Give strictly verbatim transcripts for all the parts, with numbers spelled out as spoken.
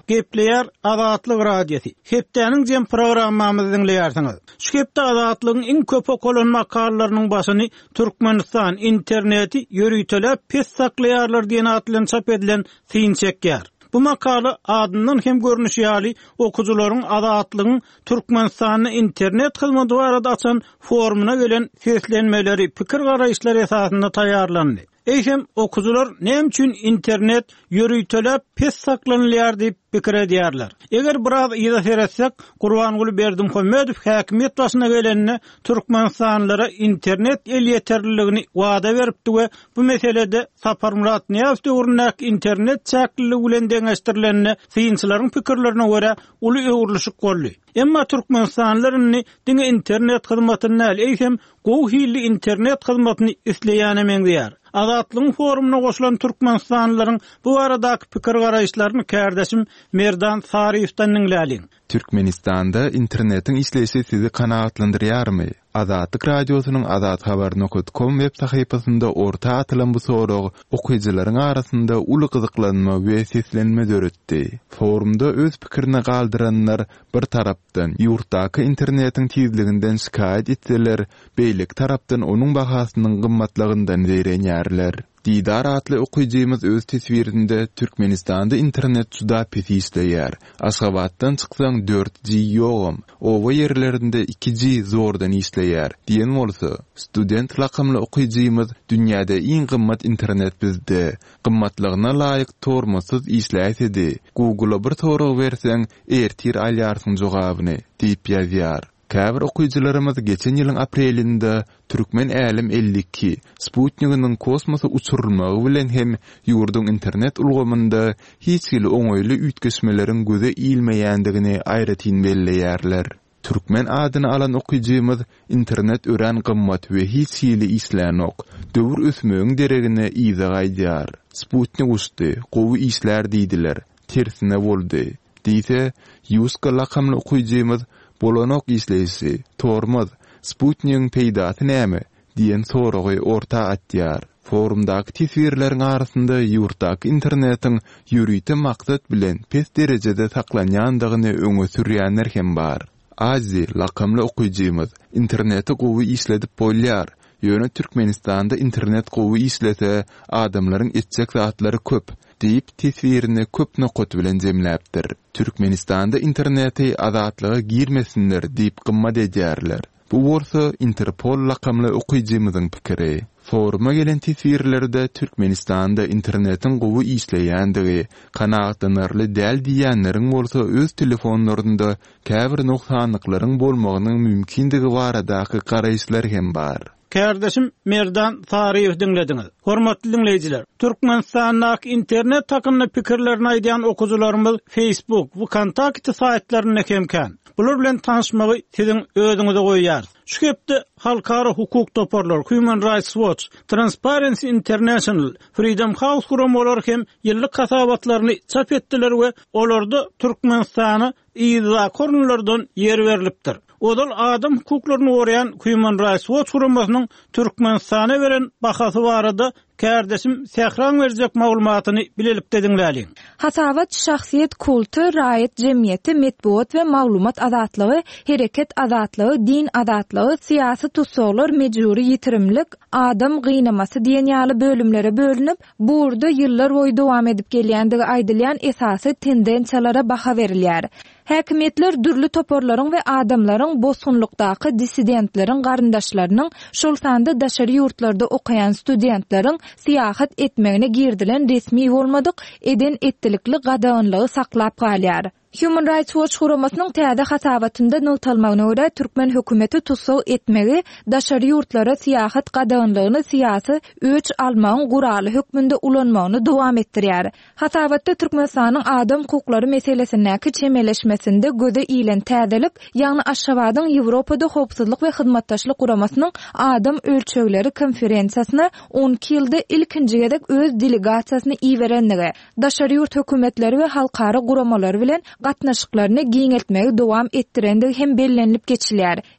Gepleyer Azatlyk radiosu. Hepdeniň jem programmamyzy dinleýärsiňiz. Şu hepde azatlygyň iň köp okulan makalarynyň başyny Türkmenistan interneti ýörüýtelep pes saklaýarlar diýen atlan çap edilen syň çekýär. Bu makala adından hem görünüşi ýaly okujularyň azatlygyň Türkmenistanyň internet hyzmaty barada açan forumuna gelen seslenmeleri, pikir garaýşlary esasynda taýýarlandy. Eýsem okujular näme üçin internet ýörüýtelep pes saklanýar diýip pikir edýärler. Eger biraz ýa-da seretsek, Gurbangul Berdimuhammedow häkimet başyna gelenine Türkmenistanlylara internet el ýeterliligini wada beripdi we bu meselede Sapar Murat Niýazow döwründäki internet çäkligi bilen deňeşdirilenine syýynçylaryň pikirlerine görä uly öwrülüşik boldy. Emma Türkmenistanlylaryny diňe internet hyzmatyny eýsem gowy hilli internet hyzmatyny isleýänemeň diýär. Azatlygyň forumuna goşulan Türkmenistanlylaryň bu aradaky pikir garaýşlaryny kärdeşim Merdan Sariýewden dinläliň. Türkmenistanda internetin işleyişi sizi kanaatlandyrýarmy? Azatlyk radiosynyň azat habar nokta com web sahypasynda orta atylan bu sorag okuwçylaryň arasynda uly gyzyklanma we seslenme döretdi. Forumda öz pikirini galdyranlar bir tarapdan ýurtdaky internetiň tizliginden şikayet etseler, beýlik tarapdan onuň bahasynyň gymmatlygyndan zeýrenýärler. Didar atly okuyjymyz öz tesbirinde Türkmenistanda internet juda pes işleýär. Aşgabatdan çyksaň dört G ýogum, owa ýerlerinde iki G zordan işleýär. Diýen bolsa, student lakamly okuyjymyz dünýäde iň gymmat internet bizde. Gymmatlygyna laýyk tormosyz işläýsedi. Google'a bir sorag berseň, ertir alýarsyň jogabyny diýip ýazýar. Käbir okuyjylarymyz geçen ýylyň aprelinde Türkmen Älim elli iki Sputnigynyň kosmosa uçurulmagy bilen hem ýurduň internet ulgamynda hiç hili oňoýly üýtgeşmeleriň göze ilmeýändigini aýratyn belleýärler. Türkmen adyny alan okuyjymyz internet ören gymmat we hiç hili islenok, döwür ösmöň deregine iýde gaýdýar. Sputnik uçdy, gowy işler diýdiler, tersine boldy. Diýse, ýuska lakamly okuyjymyz bolanok işleyişi, tormaz, Sputnik'in peýdaty näme diýen soragy orta atýar. Forumdaky tesbirleriň arasynda ýurtdaky internetiň ýürüýte maksat bilen pes derejede saklanýandygyny öňe sürýänler hem bar. Azi lakamly okuyjymyz interneti gowy işledip bolýar. Ýöne Türkmenistanda internet gowy işlese adamlaryň etjek satlary köp diýip tesbirini köp nokot bilen jemläpdir. Türkmenistanda interneti azatlyga girmesinler diýip gymmat edýärler. Bu bolsa Interpol lakamly okuyjymyzyň pikiri. Foruma gelen tesbirlerde Türkmenistanda internetin gowy işleýändigi, kanaatlanarly däl diýenleriň bolsa öz telefonlarynda käbir noksanlyklaryň bolmagynyň mümkindigi baradaky garaýşlar hem bar. Kärdeşim Merdan Sariýew dinlediňiz. Hormatly dinleýijiler, Türkmenistanyň internet takymyny pikirlerini aýdýan okuwçylarymyz Facebook we Kontakty saýtlaryna kemken. Bular bilen tanışmagy siziň özüňize goýýar. Şu hepde halkara hukuk toparlar, Human Rights Watch, Transparency International, Freedom House guramalar hem ýyllyk kasabatlaryny çap etdiler we olarda Türkmenistany ýa-da korunlardan ýer berilipdir. Odal adam hukuklaryny goraýan Human Rights Watch guramasynyň Türkmenistana beren bahasy barada kärdeşim Sähran berjek maglumatyny bilelip dinläliň. Hasabat şahsiýet kulty, raýat jemgyýeti, medbuat we maglumat azatlygy, hereket azatlygy, din azatlygy, siýasy tutsaglar, mejburi ýitirimlik, adam gıynamasy diýen ýaly bölümlere bölünip, burada ýyllar boýy dowam edip gelýändigi aýdylýan esasy tendensiýalara baha berilýär. Häkimetler dürli toporlaryň we adamlaryň bosgunlukdaky dissidentleriň garyndaşlarynyň şol sanda daşary ýurtlarda okaýan studentleriň siýahat etmegine girdilen resmi bolmadyk eden etdilikli gadaganlygy saklap galýar. Human Rights Watch guramasynyň täze hasabatynda nowtalmagyna görä Türkmen hökümeti tutsaw etmegi daşary ýurtlara siýahat gadaganlygyny siýasy öç almagyň guraly hökmünde ulanmagyny dowam etdirýär. Hasabatda Türkmenistanyň adam hukuklary meselesindäki çemeleşmesinde göze ilen täzelik, ýagny Aşgabatyň Ýewropada howpsuzlyk we hyzmatdaşlyk guramasynyň adam ölçegleri konferensiýasyna on iki ýylda ilkinji gedek öz delegasiýasyny iýerenligi, daşary ýurt hökümetleri we halkara guramalary bilen gatnaşyklaryny giňeltmegi dowam etdirendigi hem bellenip geçilýär.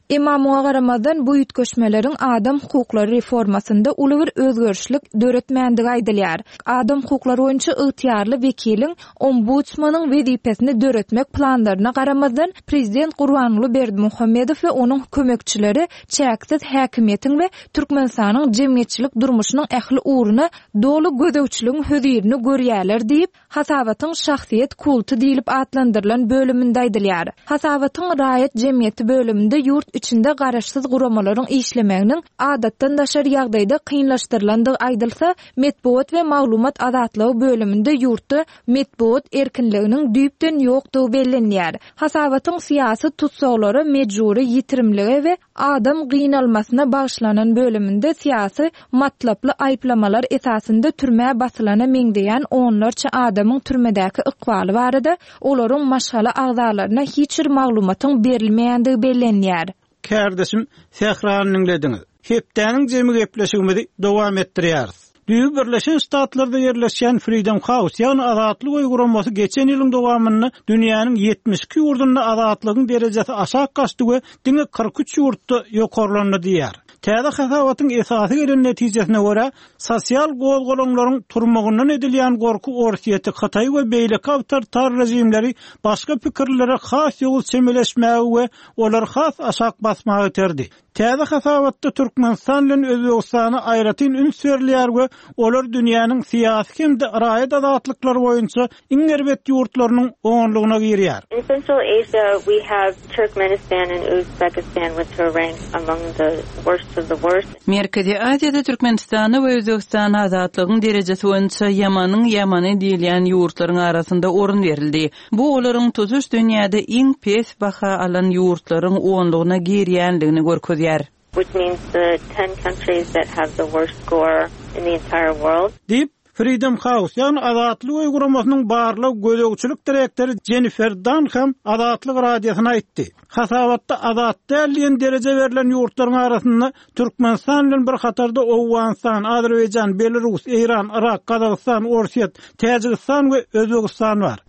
Imamına garamadan bu ýetgeşmeleriň adam hukuklary reformasynda uly bir özgörüşlik döretmändig aýdylýar. Adam hukuklary boýunça ygtyarly wekiliň ombudsmanyň wezipesini döretmek planlaryna garamadan prezident Gurbanuly Berdimuhammedow we onuň kömekçileri çäksiz häkimiýetiň we Türkmenistanyň jemgyýetçilik durmuşynyň ähli uğruna dolu gödäwçiligiň hözirini görýärler diýip Hasabatyň şahsiýet kultu diýilip adlandyrylan bölüminde aýdylýar. Hasabatyň raýat jemgyýeti bölüminde ýurt içinde garaşsyz guramalaryň işlemeginiň adatdan daşary ýagdaýda kynlaşdyrylandygy aýdylsa, Medbuat we maglumat azatlygy bölüminde ýurtda medbuat erkinliginiň düýpden ýokdugy bellenýär. Hasabatyň syýasy tutsaglary mejburi ýitirimligi we adam gynalmasyna bagyşlanan bölüminde syýasy matlaply aýplamalar esasynda türmä basylana meňdeýän onlarça adamyň türmedäki ykbaly barada olaryň maşgala agzalaryna hiç bir maglumatyň berilmeýändigi bellenýär. Kardeşim Sehranyň lediniz. Hepdäniň jemi gepleşigimizi dowam etdirýäris. Düýü Birleşen Ştatlarda ýerleşen Freedom House ýa-ni azatlyk uyguramasy geçen ýylyň dowamyny dünýäniň ýetmiş iki ýurdunda azatlygyň derejesi aşak gaçdy we diňe kırk üç ýurtda ýokarlandy diýär. Täze hasabatyň esasy gelen netijesine görä, sosial gozgolanylaryň turmagyndan edilýän gorku orsiýeti Hatay we beýleki awtoritar rejimleri başga pikirlere has ýol semeleşmägi we olar has aşak basmagy öterdi. Täze hasabatda Türkmenistan bilen Özbegistany aýratyn ün sürlýär we olar dünýäniň syýasy hem-de raýat azatlyklary boýunça iň erbet ýurtlarynyň oňlygyna girýär. In Central Asia, we have Turkmenistan and Uzbekistan, which are ranked among the worst of the worst. Merkezi Aziýada Türkmenistany we Özbegistan azatlygyň derejesi boýunça ýamanyň ýamany diýilýän ýurtlaryň arasynda orun berildi. Bu olaryň tutuş dünýäde iň pes baha alan ýurtlaryň oňlygyna girýänligini görkezýär. Which means the ten countries that have the worst score in the entire world. Deep Freedom House ýa-ni azatlyk uyguramasynyň barlyk gödäwçilik direktori Jennifer Dunham azatlyk radiosyna aýtdy. Hasabatda azat dälýän dereje berilen ýurtlaryň arasynda Türkmenistan bilen bir hatarda Owganistan, Azerbaýjan, Belarus, Iran, Irak, Kazakystan, Orsiýet, Täjikistan we Özbegistan bar.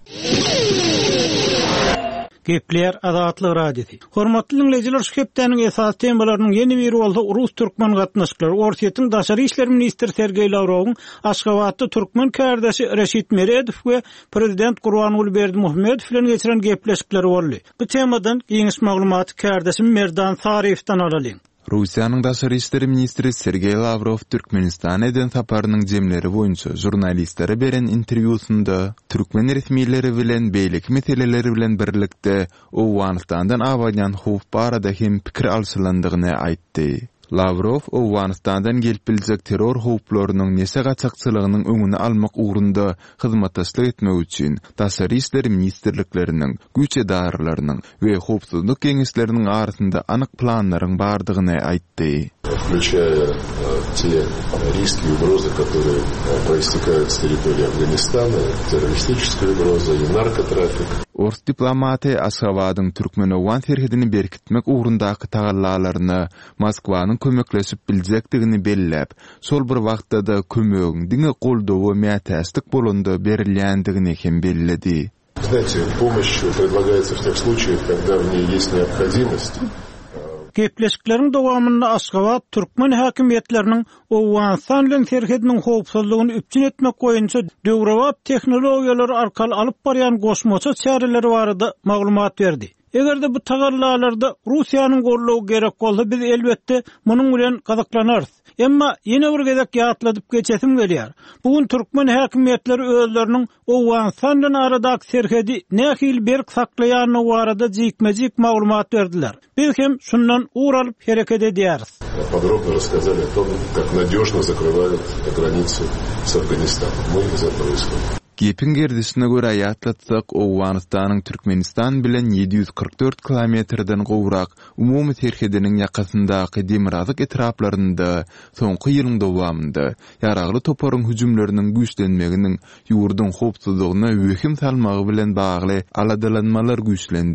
Gepler azatlyk radiosi. Hormatly dinleýijiler, şu hepdäniň esas temalarynyň ýeni biri bolsa Rus-Türkmen gatnaşyklary. Orsiýetiň daşary işler ministri Sergey Lavrowyň Aşgabatda türkmen kardeşi Reşit Meredow we prezident Gurbanuly Berdimuhammedow bilen geçiren gepleşikleri boldy. Bu temadan ýeňiş maglumaty kardeşim Merdan Sarifdan alalyň. Rusiýanyň daşary işleri ministri Sergey Lavrov Türkmenistan eden saparynyň jemleri boýunça jurnalistlere beren interwýusunda türkmen resmiýetleri bilen beýleki meseleleri bilen birlikde Owganistandan awaýan howp barada hem pikir alşylandygyny aýtdy. Lavrov Owganistandan gelip biljek terror howplarynyň nese gaçakçylygynyň öňüni almak ugrunda hyzmatdaşlyk etmek üçin daşary işleri ministrlikleriniň, güç edaralarynyň we howpsuzlyk geňeşleriniň arasynda anyk planlaryň bardygyny aýtdy. Включая те риски и угрозы, которые проистекают с территории Афганистана, террористическая угроза и наркотрафик. Ors diplomati Aşgabatyň Türkmen-Owgan serhedini berkitmek ugrundaky tagallalaryny Moskwanyň kömekleşip biljekdigini belläp, sol bir wagtda da kömegiň diňe goldawy mätäslik bolanda berilýändigini hem belledi. Знаете, помощь предлагается в тех случаях, когда в ней есть необходимость. Gepleşikleriň dowamynda Aşgabat türkmen häkimiýetleriniň Owganistan bilen serhediniň howpsuzlygyny üpçün etmek boýunça döwrewap tehnologiýalary arkaly alyp barýan goşmaça çäreleri barada maglumat berdi. Egerde bu tagallalarda Russiýanyň gorlagy gerek bolsa, biz elbetde munyň bilen gazaklanarys. Emma ýene bir gezek ýatladyp geçesim gelýär. Bugun türkmen häkimiýetleri özleriniň Owganistan bilen aradaky serhedi nähil berk saklaýanyny barada jikmejik maglumat berdiler. Biz hem şundan uğralyp hereket edýäris. Подробно рассказали о том, как надежно закрывают границу с Афганистаном. Мы из этого исходим. Gepin gerdisine göre ýatlatsak, Owganistanyň Türkmenistan bilen ýedi ýüz kırk dört kilometrden gowrak umumy serhediniň ýakasyndaky Demirazık etraplarynda soňky ýylyň dowamynda ýaragly toparyň hüjümleriniň güýçlenmeginiň ýurdun howpsuzlygyna wehim salmagy bilen bagly aladalanmalar güýçlendi.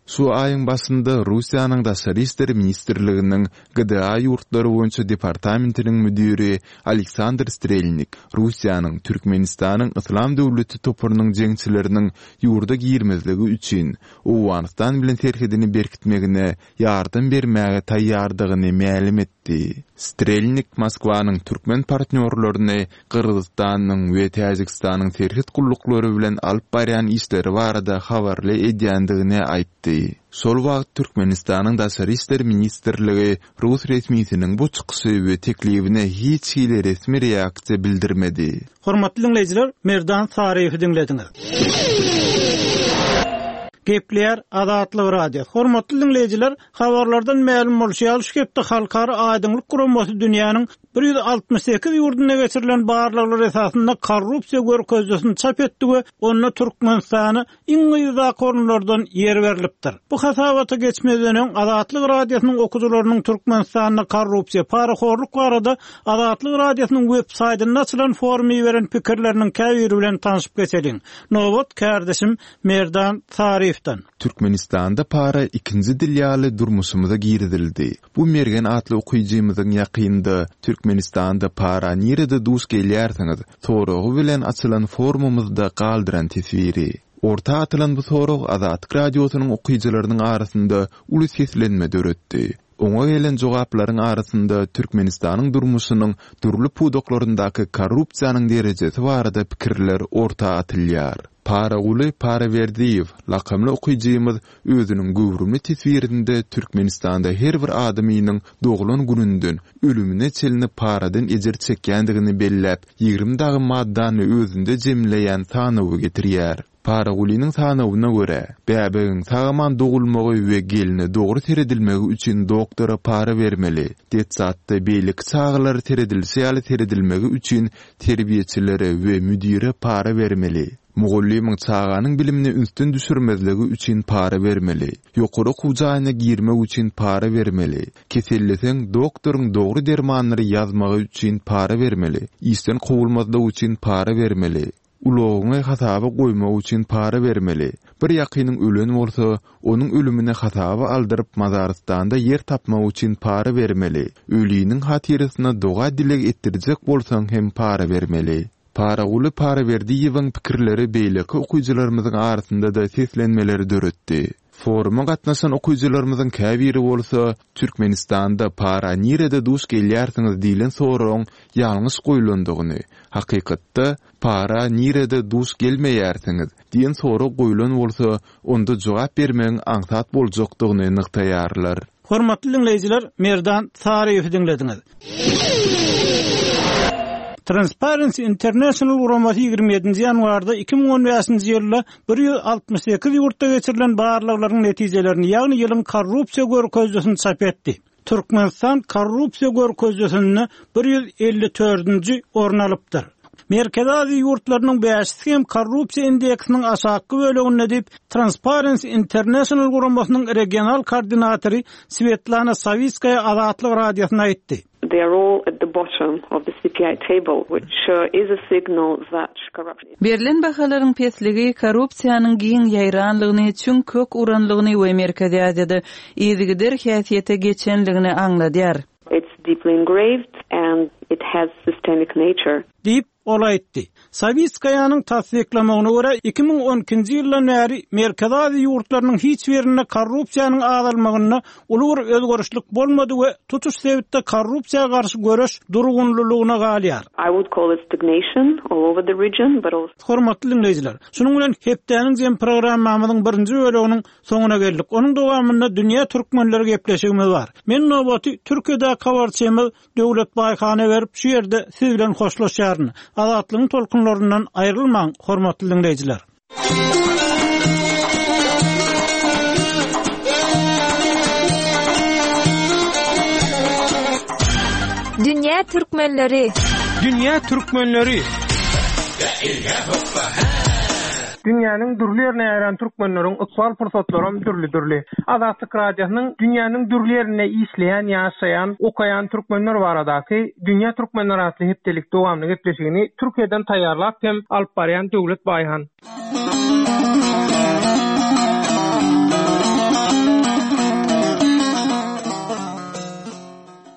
Şu ayın başında Russiýanyň Daşary işleri ministrliginiň Gıda ýurtlary boýunça departamentiniň müdiri Aleksandr Strelnik Russiýanyň Türkmenistanyň Islam döwleti topurynyň jeňçileriniň ýurda girmezligi üçin Owganistan bilen terhidini berkitmegine ýardym bermäge taýýardygyny ma'lum etdi. Strelnik Moskwanyň türkmen partnyorlaryny Kyrgyzstanyň we Täjikistanyň terhid gullukları bilen alyp barýan işleri barada habarly edýändigini aýtdy. Sol wagt Türkmenistanyň Daşary işleri ministrligi Rus resmiýetiniň bu çykyşy we teklibine hiç hili resmi reaksiýa bildirmedi. Hormatly dinleýijiler, Merdan Sariýewi dinlediňiz. Gepler Azatlyk Radio. Hormatly dinleýijiler, habarlardan ma'lum bolýar şu gepde halkara aýdyňlyk guramasy dünýäniň bir ýüz altymyş sekiz ýurduna geçirilen barlyklar esasında korrupsiýa görkezdiğini çap etdi we onda Türkmenistany iň ýyza korunlardan ýer berilipdir. Bu hasabata geçmeden öň Azatlyk Radiosynyň okuwçylarynyň Türkmenistanyň korrupsiýa, paraxorluk barada Azatlyk Radiosynyň web saýtyna açylan formy beren pikirleriniň käbiri bilen tanyşyp geçelim. Nowat kardeşim Merdan Sariýew. Türkmenistanda para ikinci dilyaly durmuşymyza girdildi. Bu mergen atly okuyjymyzyň ýakynda Türkmenistanda para nirede duş gelýärsiňiz, soragy bilen açylan forumymyzda galdyran tesviri. Orta atylan bu sorag Azatlyk Radiosynyň okuyjylarynyň arasynda uly seslenme döretdi. Oňa gelen jogaplaryň arasynda Türkmenistanyň durmuşynyň durly pudoklaryndaki korrupsiýanyň derejesi barada pikirler orta atylýar. Para uly para Verdiýew lakamly okuyjymyz özüniň göwrümli tesbirinde Türkmenistanda her bir adamynyň doglan gününden ölümine çelinip paradan ejer çekýändigini belläp ýygrimi dagy maddany özünde jemleýän sanawy getirýär. Para ulynyň sanawyna görä, bäbegiň sagaman dogulmagy we gelini dogry teredilmegi üçin doktora para bermeli. Detsatda beýlik çağlary teredilse ýaly teredilmegi üçin terbiýeçilere we müdire para bermeli. Mugallimyň çağanyň bilimini üstün düşürmezligi üçin para bermeli. Ýokary hujaýyna girmek üçin para bermeli. Keselleseň doktoryň dogry dermanlary ýazmagy üçin para bermeli. Isten gowulmazlyk üçin para bermeli. Ulogyňy hasaba goýmak üçin para bermeli. Bir ýakynyň ölen bolsa, onuň ölümine hasaba aldyryp mazarystanda yer tapmak üçin para bermeli. Ölüýiniň hatyrysyna doga dilek etdirjek bolsaň hem para bermeli. Para uly para Verdiýewiň pikirleri beýleki okuyjylarymyzyň arasynda da seslenmeleri döretdi. Foruma gatnaşan okuyjylarymyzyň käbiri bolsa, Türkmenistanda para nirede duş gelýärsiňiz diýilen soragyň ýalňyş goýulandygyny, hakykatda para nirede duş gelmeýärsiňiz diýen sorag goýulan bolsa, onda jogap bermeň aňsat boljakdygyny nyktaýarlar. Hormatly dinleýijiler, Merdan Sariýewi dinlediňiz. Transparency International guramasy ýygrimi ýedinji ýanwarda iki ming on beşinji ýylda bir ýüz altymyş sekiz ýurtda geçirilen barlyklaryň netijelerini, ýagny ýylyň korrupsiýa görkezdiğini çap etdi. Türkmenistan korrupsiýa görkezdiğini bir ýüz elli dördünji orun alypdyr. Merkez Aziýa ýurtlarynyň beşisi hem korrupsiýa indeksiniň aşağı bölegine dip Transparency International guramasynyň regional koordinatory Svetlana Savitskaya Azatlyk Radiosyna aýtdy. They are all at the bottom of the C P I table, which uh, is a signal that corruption. Berlin bahalaryň pesligi korrupsiýanyň giň ýaýranlygyny üçin kök uranlygyny we Merkezi Aziýada ýygydyr häsiýete geçenligini aňladýar. It's deeply engraved and it has systemic nature. Dip olaytdy. Savitskaýanyň tasdiklamagyna görä iki ming on ikinji ýyldan bäri Merkez Aziýa ýurtlarynyň hiç birinde korrupsiýanyň azalmagyna uly bir özgörüşlik bolmady we tutuş sebitde korrupsiýaga garşy görüş durgunlygyna galýar. I would call it stagnation all over the region, but also Hormatly dinleýijiler, şunuň bilen hepdeniň jem programmamyzyň birinji böleginiň soňuna geldik. Onuň dowamynda dünýä türkmenleri gepleşigimiz bar. Men nobaty Türkiýede kabarçymyz Döwlet Baýhany berip şu ýerde siz bilen hoşlaşýaryn. Azatlygyň tolkunlaryndan aýrylmaň, hormatly dinleýijiler. Dünýä türkmenleri. Dünýä türkmenleri. Dünýäniň dürli ýerine ýaran türkmenleriň uksal fursatlary türli-türli. Azatlyk Radiosynyň dünýäniň dürli ýerine isleýän, ýaşaýan, okaýan türkmenler baradaky dünýä türkmenleri atly hepdelik dowamly gepleşigini Türkiýeden taýýarlap hem alyp barýan Döwlet Baýhan.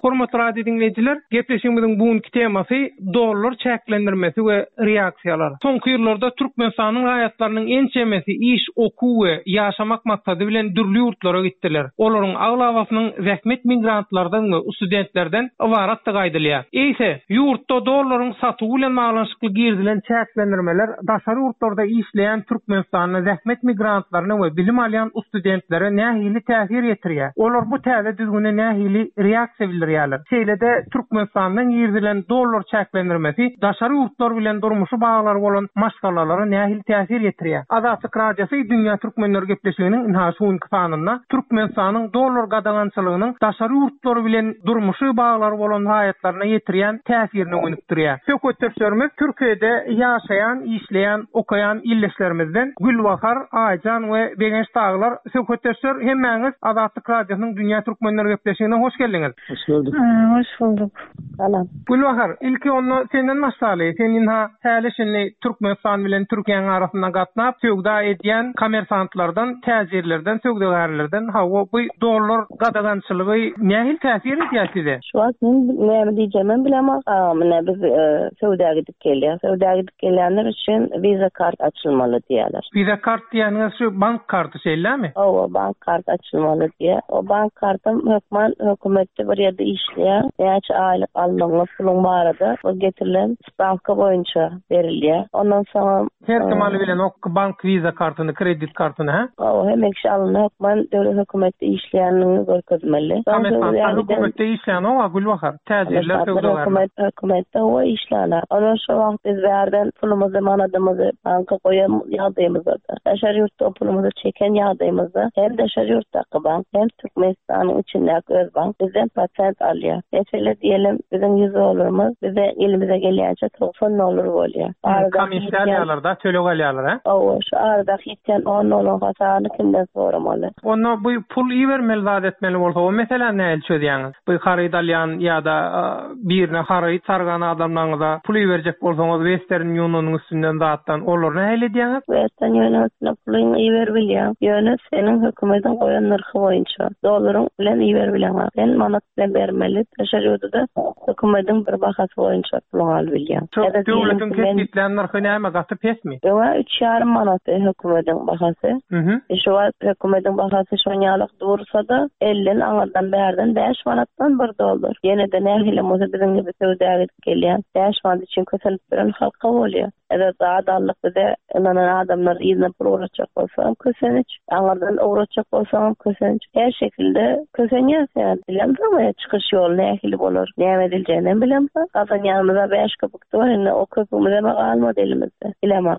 Hormatly radio dinleyijiler, gepleşigimiziň bugünkü temasy dollar çäklendirmesi we reaksiýalar. Soňky ýyllarda Türkmenistanyň haýatlarynyň en çemesi iş, okuw we ýaşamak maksady bilen dürli ýurtlara gitdiler. Olaryň aglawasynyň zähmet migrantlardan we studentlerden ibaratdy gaýdylýar. Eýse, ýurtda dollaryň satywy bilen maglanyşykly girdilen çäklendirmeler daşary ýurtlarda işleýän Türkmenistanyň zähmet migrantlaryna we bilim alýan studentlere nähili täsir ýetirýär. Olar bu täze düzgüne nähili reaksiýa bildirýärler. Şeýlede Türkmenistanyň girdilen dollar çäklendirmesi daşary ýurtlar bilen durmuşy baglary bolan maşgalalara nähili täsir ýetirýär. Azatlyk radiosy Dünya Türkmenleri gepleşiginiň inhaşy ünvanynda Türkmenistanyň dollar gadagançylygynyň daşary ýurtlar bilen durmuşy baglary bolan haýatlaryna ýetirýän täsirini öňüpdirýär. Söhbetlerimiz Türkiýede ýaşaýan, işleýän, okaýan illeşlerimizden Gülbahar, Aýjan we Begenç daglar söhbetler hemmäňiz Azatlyk radiosynyň Dünya Türkmenleri gepleşigine hoş geldiňiz. Hoş bulduk. Hoş bulduk. Salam. Gülbahar, ilki onu senden başlaýy. Senin ha häleşini Türkmenistan bilen Türkiýanyň arasynda gatnap söwda edýän kommersantlardan, täzirlerden, söwdegarlardan hawa bu dollar gadagançylygy nähil täsir edýär size? Şu an näme diýjemem bilemem. Amına biz söwda gidip gelýär. Söwda gidip gelýänler üçin viza kart açylmaly diýerler. Viza kart diýäňiz şu bank karty şeýlemi? O bank kart açylmaly diýär. O bank kartym hökmen hökümetde bir ýerde işleýär. Näçe aýlyk almagy puluň barada o getirilen stavka boýunça berilýär. Ondan soň her kemaly bilen o bank viza kartyny, kredit kartyny ha? O hem ekşi alınýar. Hökmen döwlet hökümetde işleýänligiňi görkezmeli. Hökümetde işleýän o Gülbahar, täzirler söwdegarlar. Hökümetde o işleýär. Ona şu wagt biz berden pulumuzy, manadymyzy banka goýan ýagdaýymyzda, daşary ýurtda pulumuzy çeken ýagdaýymyzda hem daşary ýurtdaky bank, hem Türkmenistanyň içindäki öz bank bizden patent alýar. Mesela diyelim bizim yüz dolarımız bize elimize gelýänçe doksan dolar bolýar. Komissiýalarda töleg alýarlar ha? O şu arada hitden on dolar hasarny kimden soramaly? Onu bu pul iýermeli zat etmeli bolsa, o mesela näil çödýäňiz? Bu haryt alýan ýa-da birine haryt sargan adamlaryňyza pul iýerjek bolsaňyz Western Union'un üstünden zatdan olar näil edýäňiz? Western Union'un pulyny iýer bilýär. Ýöne senin hökümetiň goýan narhy boýunça dolaryň bilen iýer bilýär. Sen manat bilen bermeli. Daşary ýurtda hökümetiň bir bahasy boýunça pul alyp bilýär. Döwletiň kesiplen narhy näme gatyp etmi? Ýa üç ýarym manat hökümetiň bahasy. Mhm. Şu hökümetiň bahasy şoňalyk dursa-da elden aňardan bärden beş manatdan bir dolar. Ýene de nähili moza biziň gibi söwda edip gelýän beş manat üçin köselip bilen halka bolýar. Eger adallyk bize inanan adamlar ýyzyna pul uğraçak bolsa, kösenç. Aňardan uğraçak bolsa, kösenç. Her şekilde kösenýär sen. Bilemmi, çykyş ýoly nähili bolar? Näme ediljeğini bilemmi? Gazanýanymyza beş köpükdi bar, indi o köpümize almady elimizde. Bilemok.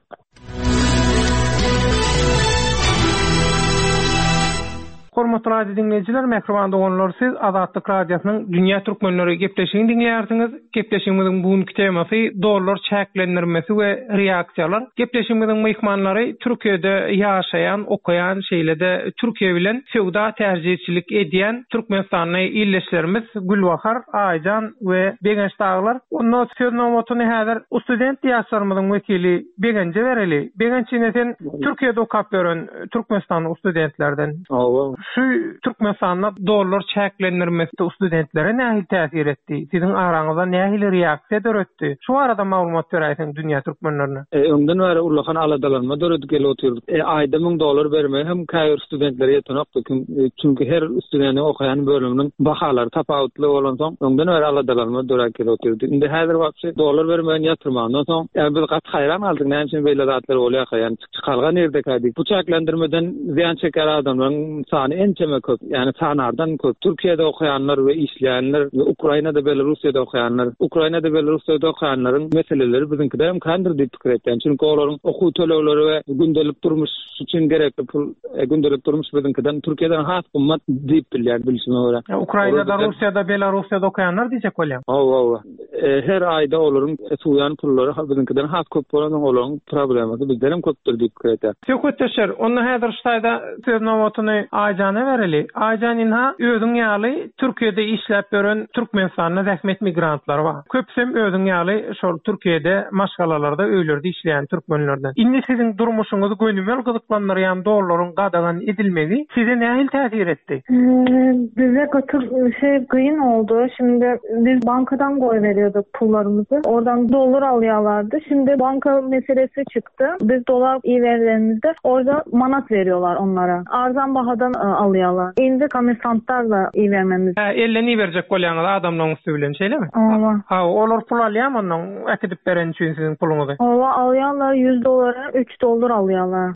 Hormatly radio dinleyijiler, mehribanda olanlar, siz Azatlyk radiosynyň Dünya Türkmenleri gepleşigini dinleýärsiňiz. Gepleşigimiziň bugünkü temasy dollar çäklendirmesi we reaksiýalar. Gepleşigimiziň mehmanlary Türkiýede ýaşaýan, okaýan, şeýlede Türkiýe bilen söwda terjihçilik edýän Türkmenistanyň illeşlerimiz Gülbahar, Aýjan we Begenç daglar. Onu söýnämotuny häzir student ýaşlarymyzyň wekili Begençe bereli. Begençine sen Türkiýede okap beren Türkmenistanyň studentlerden. Şu Türkmenistanda dollar çäklendirmesi studentlere nähili täsir etdi? Siziň araňyzda nähili reaksiýa döretdi? Şu arada maglumat beräýsin Dünya Türkmenlerine. E, öňden bäri ullahan aladalanma döredip gelýär. E, aýda ming dolar berme hem käýür studentleri ýetenokdy. Çünki her studentiniň okaýan bölüminiň bahalary tapawutly bolan soň öňden bäri aladalanma döredip gelýär. Indi häzir wagtda dolar bermän ýatyrmandan soň ýa biz gat haýran aldyk, näme üçin beýle zatlar bolýar, ýani kalgan ýerde kädik. Bu çäklendirmeden ziýan çeker adamlaryň sany ençeme köp, yani sanardan köp. Türkiýede okayanlar we işleýänler we Ukrainada, Belarusyada okayanlar, Ukrainada, Belarusyada okayanlaryň meseleleri biziňkide hem kandyr diýip pikir etýän. Çünki olaryň okuw tölegleri we gündelik durmuş üçin gerekli pul, e, gündelik durmuş biziňkiden Türkiýeden has gymmat diýip bilýär bilişime görä. Ukrainada, Russiýada, Belarusyada okayanlar diýjek bolýar. Hawa, hawa. Her aýda olaryň suýan pullary biziňkiden has köp bolan olaryň problemy bizden hem köpdir diýip pikir etýär. Söhbetler, onu häzir şaýda söýnämotuny Aýjana bereli. Ajan inha özüň ýaly Türkiýede işläp beren Türkmenistanyň zähmet migrantlar bar. Köpsem özüň ýaly şol Türkiýede maşgalalarda öýlerde işleýän türkmenlerden. Indi siziň durmuşyňyzy gönümmel gyzyklanýan dollaryň gadagan edilmegi size nähil täsir etdi? Bize katıl şey kıyın oldu. Şimdi biz bankadan koy veriyorduk pullarımızı. Oradan dolar alıyorlardı. Şimdi banka meselesi çıktı. Biz dolar iyi verilerimizde orada manat veriyorlar onlara. Arzan bahadan e, alıyorlar. İndi komisantlarla iyi vermemiz. Ha, elden iyi verecek kolyanlar adamların üstüyle şeyle mi? Allah. Ha, olur pul alıyor mu ondan? Etidip veren için sizin pulunuzu. Allah alıyorlar yüz dolara üç dolar alıyorlar.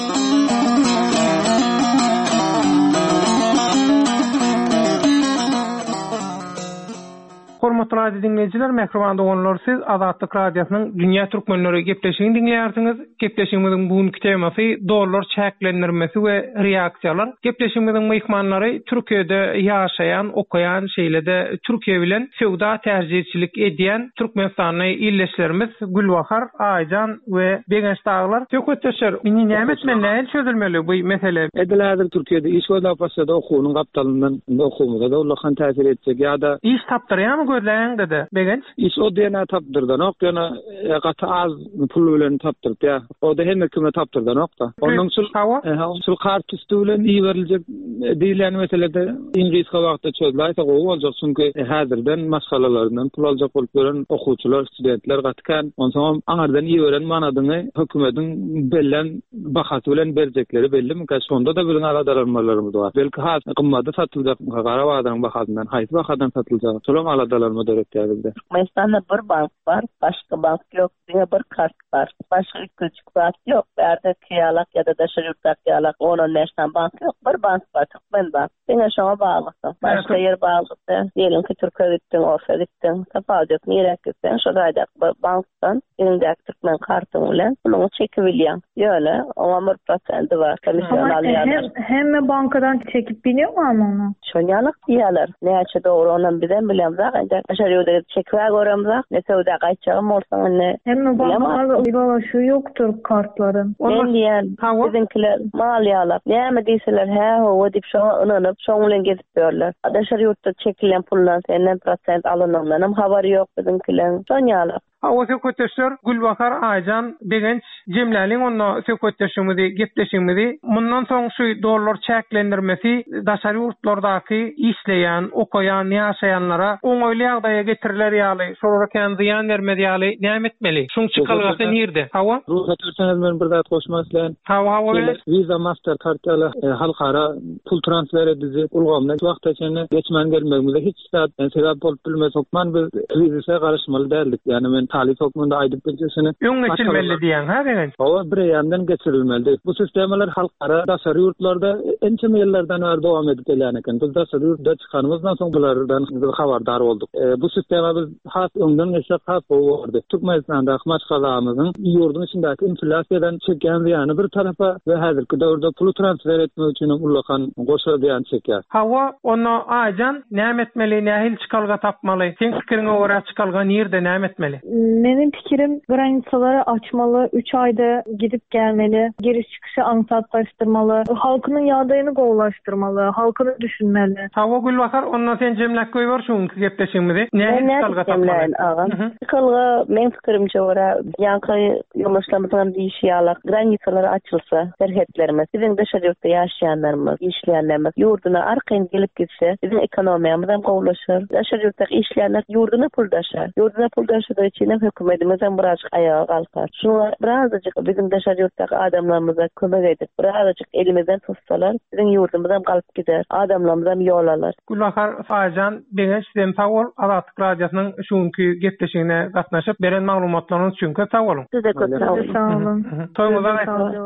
Hormatly radio dinleyijiler, Mehribanda olanlar, siz Azatlyk Radiosynyň Dünýä Türkmenleri gepleşigini dinleýärsiňiz. Gepleşigimiziň bugünkü temasy dollar çäklendirmesi we reaksiýalar. Gepleşigimiziň mehmanlary Türkiýede ýaşaýan, okaýan, şeýlede Türkiýe bilen sowda terjihçilik edýän Türkmenistanyň illeşlerimiz Gülbahar, Aýjan we Begenç daglar. Tökötdeşler, meni näme etmen näil çözülmeli bu mesele? Edilädir Türkiýede iş we lapasada okuwynyň gapdalyndan okumada da ullahan täsir etjek ýa-da iş tapdyrýarmy görläň dedi Begenç? İş o dena tapdyrdan ok, ýana gaty az pul bilen tapdyrdy ýa. O da hem kime tapdyrdan ok da. Onuň sul sul kart üstü bilen iyi veriljek diýilen meselede İngilizce wagtda çözüläýse gowy boljak, çünki häzirden maşgalalardan pul aljak bolup gören okuwçylar, studentler gatkan, onsoň aňardan iyi ören manadyny hökümetiň bellen bahasy bilen berjekleri belli mi? Şonda da bir aladarlarymız bar. Belki has gymmaty satyljak, Garabadan bahasyndan, haýsy bahadan satyljak. Şolam aladalarmy döretýärdi. Meýstanda bir bank bar, başga bank ýok, diňe bir kart bar. Başga iki kart ýok. Berde kiýalak ýa-da daşary ýurtdak ýalak, onuň näşdan bank ýok. Bir bank bar, Türkmen bank. Diňe şoňa baglyk. Başga ýer baglyk. Diýelim ki, Türkiýe gitdiň, Orfa gitdiň, tapadyk, nereye gitdiň, şo daýdak bankdan ýa-da Türkmen karty bilen puluny çekip bilýän. Ýöle, oňa bir prosent bar. Komissiýon alýar. Hem bankadan çekip bilýärmi onu? Şoňalyk diýerler. Näçe dogry onuň bilen bilen bak, ende aşağı ýolda çekip göremzak. Ne sowda gaýçagym bolsaň ne? Hem bankalar şu yoktur kartların. Ben diýen, bizinkiler malýalar. Näme diýseler, ha, o diýip şoňa ynanyp, şoň bilen gezip berler. Aşağı ýurtda çekilen pullar senden prosent alynandan hem habary ýok bizinkiler. Şoňalyk. Ha, o sökötdeşler Gülbahar, Aýjan, Begenç jemläliň onu sökötdeşimizi, gepleşigimizi mundan soň şu dollar çäklendirmesi daşary ýurtlardaky işleýän, okaýan, ýaşaýanlara oňoýly ýagdaýa getiriler ýaly, şolara kän ziýan bermedi ýaly näme etmeli? Şuň çykalgasy nirde? Hawa? Ruhat etseňiz men bir zat goşmaslan. Hawa, hawa. Visa, Mastercard ýaly halkara pul transfer edizi ulgamda wagtda çene geçmen gelmegimizde hiç zat sebäp bolup bilmesek, men biz vizaya garaşmaly däldik. Ýani men talip hukmunda aýdyp geçesini öň geçilmeli diýen, ha Begenç? Hawa bir ýandan geçirilmeli. Bu sistemalar halkara daşary ýurtlarda ençe ýyllardan beri dowam edip gelýän eken. Biz daşary ýurtda çykanymyzdan soň bulardan habardar olduk. E, bu sistema biz has öňden geçip has boldy. Türkmenistanda maşgalamyzyň ýurdun içindäki inflasiýadan çeken ýany bir tarafa we häzirki döwürde pul transfer etmek üçin ulakan goşulýan çekýär. Hawa, onu Aýjan näme etmeli, nähil çykalga tapmaly? Sen pikiriňe görä çykalga nirde näme etmeli? Benim pikirim granitsaları açmalı, üç ayda gidip gelmeli, giriş çıkışı ansatlaştırmalı, halkının yağdayını goğulaştırmalı, halkını düşünmeli. Hawa Gülbahar, ondan sen jemläp goýbar şuň gepleşigimizi. Nähil çykalga tapmaly? Çykalga men pikirimçe görä ýanky ýoldaşlarymyzdan diýişýärler. Granitsalar açylsa, serhetlerimiz, biziň daşary ýurtda ýaşaýanlarymyz, işleýänlerimiz ýurduna arkaň gelip gitse, biziň ekonomiýamyz hem goýulaşar. Daşary ýurtda işleýänler ýurduna puldaşar. Ýurduna puldaşar için hökümetimizden birazcık ayağa kalkar. Şuna birazcık bizim daşary ýurtdaky adamlarymyza kömek edip, birazcık elimizden tutsalar, bizim ýurdumyzdan galyp gider. Adamlarymyzdan ýol alar. Gülbahar, Aýjan, Begenç, sen sag bol. Azatlyk Radiosynyň şuňky gepleşigine gatnaşyp beren maglumatlaryňyz üçin köp sag bolun. Siz de köp sag bolun. Sag olun. Toýmuza gaýtdy.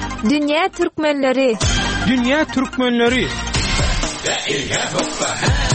Dünýä türkmenleri. Dünýä türkmenleri.